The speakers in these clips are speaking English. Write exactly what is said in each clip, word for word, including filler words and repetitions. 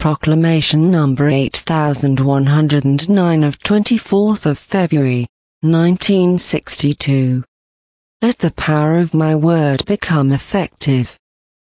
Proclamation number eight thousand one hundred nine of twenty-fourth of February, nineteen sixty-two. Let the power of my word become effective.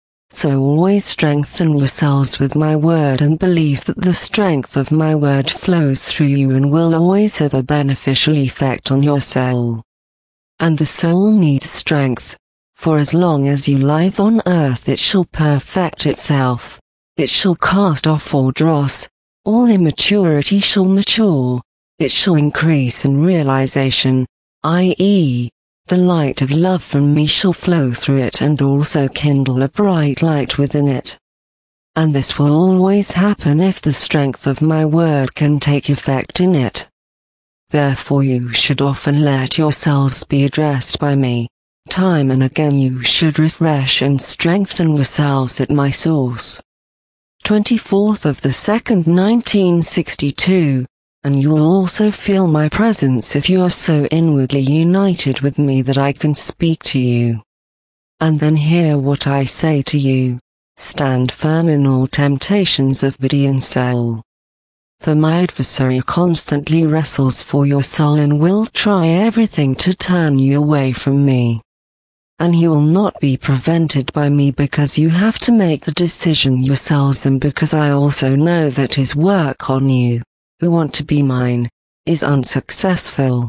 So always strengthen yourselves with my word and believe that the strength of my word flows through you and will always have a beneficial effect on your soul. And the soul needs strength, for as long as you live on earth it shall perfect itself, it shall cast off all dross, all immaturity shall mature, it shall increase in realization, that is, the light of love from me shall flow through it and also kindle a bright light within it. And this will always happen if the strength of my word can take effect in it. Therefore you should often let yourselves be addressed by me. Time and again you should refresh and strengthen yourselves at my source. twenty-fourth of the second nineteen sixty-two. And you will also feel my presence if you are so inwardly united with me that I can speak to you. And then hear what I say to you. Stand firm in all temptations of body and soul. For my adversary constantly wrestles for your soul and will try everything to turn you away from me. And he will not be prevented by me because you have to make the decision yourselves and because I also know that his work on you, who want to be mine, is unsuccessful.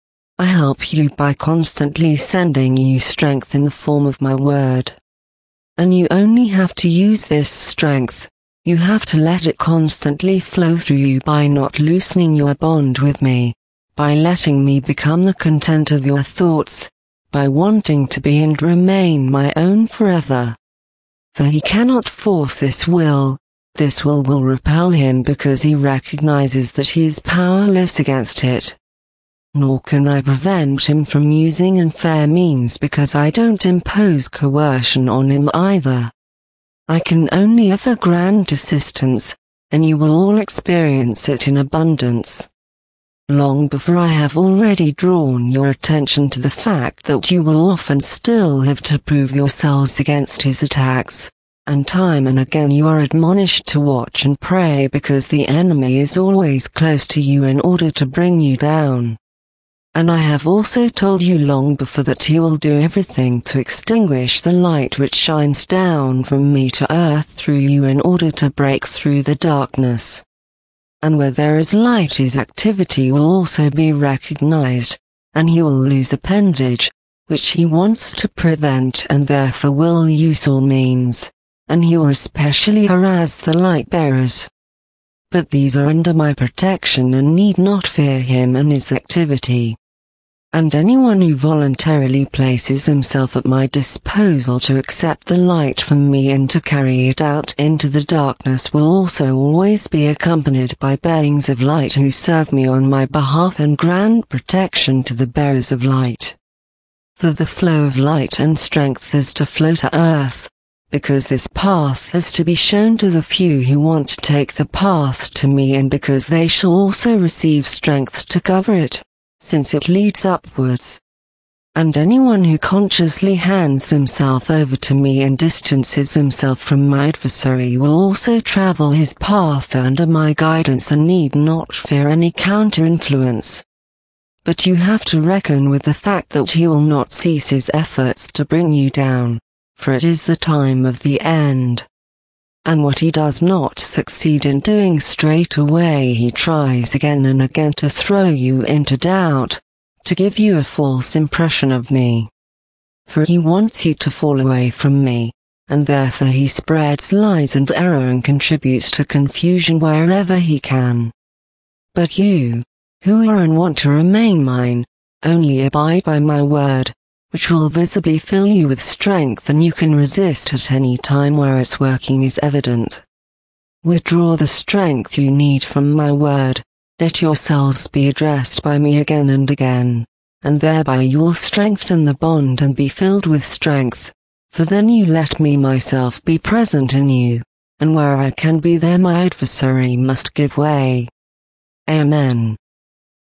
I help you by constantly sending you strength in the form of my word. And you only have to use this strength, you have to let it constantly flow through you by not loosening your bond with me, by letting me become the content of your thoughts, by wanting to be and remain my own forever. For he cannot force this will. This will will repel him because he recognizes that he is powerless against it. Nor can I prevent him from using unfair means because I don't impose coercion on him either. I can only ever grant assistance, and you will all experience it in abundance. Long before I have already drawn your attention to the fact that you will often still have to prove yourselves against his attacks. And time and again you are admonished to watch and pray because the enemy is always close to you in order to bring you down. And I have also told you long before that he will do everything to extinguish the light which shines down from me to earth through you in order to break through the darkness. And where there is light his activity will also be recognized, and he will lose appendage, which he wants to prevent and therefore will use all means. And he will especially harass the light bearers. But these are under my protection and need not fear him and his activity. And anyone who voluntarily places himself at my disposal to accept the light from me and to carry it out into the darkness will also always be accompanied by beings of light who serve me on my behalf and grant protection to the bearers of light. For the flow of light and strength is to flow to earth, because this path has to be shown to the few who want to take the path to me and because they shall also receive strength to cover it, since it leads upwards. And anyone who consciously hands himself over to me and distances himself from my adversary will also travel his path under my guidance and need not fear any counter-influence. But you have to reckon with the fact that he will not cease his efforts to bring you down. For it is the time of the end. And what he does not succeed in doing straight away he tries again and again to throw you into doubt, to give you a false impression of me. For he wants you to fall away from me, and therefore he spreads lies and error and contributes to confusion wherever he can. But you, who are and want to remain mine, only abide by my word, which will visibly fill you with strength and you can resist at any time where its working is evident. Withdraw the strength you need from my word, let yourselves be addressed by me again and again, and thereby you will strengthen the bond and be filled with strength, for then you let me myself be present in you, and where I can be there my adversary must give way. Amen.